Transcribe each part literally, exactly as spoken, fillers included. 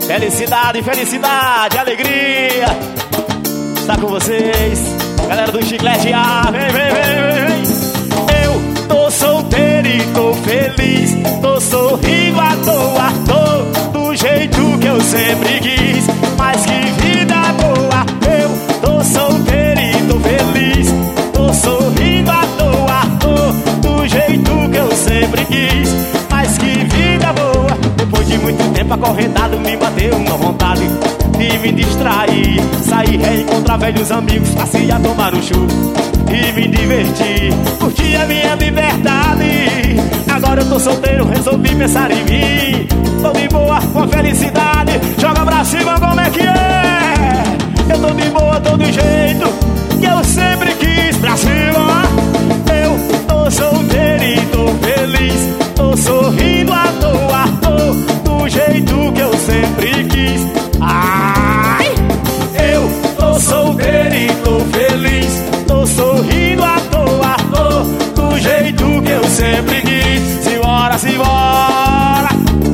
Felicidade, felicidade, alegria está com vocês, galera do Chiclete. Ah, vem, vem, vem, vem. Eu tô solteiro e tô feliz, tô sorrindo à toa, tô do jeito que eu sempre quis. Mas que vida boa. Eu tô solteiro e tô feliz, tô sorrindo à toa, tô do jeito que eu sempre quis. Mas que vida boa. Depois de muito tempo acorrentado, me bateu uma vontade de me distrair, sair, reencontrar velhos amigos, passear, tomar um churro e me divertir, curtir a minha liberdade. Agora eu tô solteiro, resolvi pensar em mim. Tô de boa, com felicidade. Joga pra cima, como é que é? Eu tô de boa, tô do jeito que eu sempre quis. Pra cima. Eu tô solteiro e tô feliz, tô sorrindo à toa, tô do jeito que eu sempre quis. Ai! Eu tô solteiro e tô feliz, tô sorrindo à toa, tô do jeito que eu sempre quis. Simbora, simbora!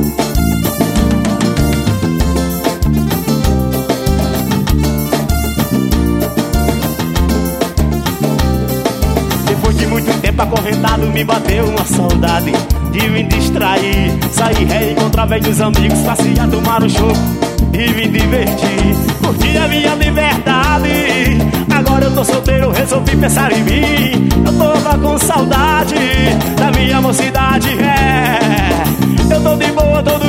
Depois de muito tempo acorrentado, me bateu uma saudade de me distrair, sair, reencontrar velhos amigos, passear, tomar um chopp e me divertir, curtir a minha liberdade. Agora eu tô solteiro, resolvi pensar em mim. Eu tava com saudade da minha mocidade, é. Eu tô de boa, tô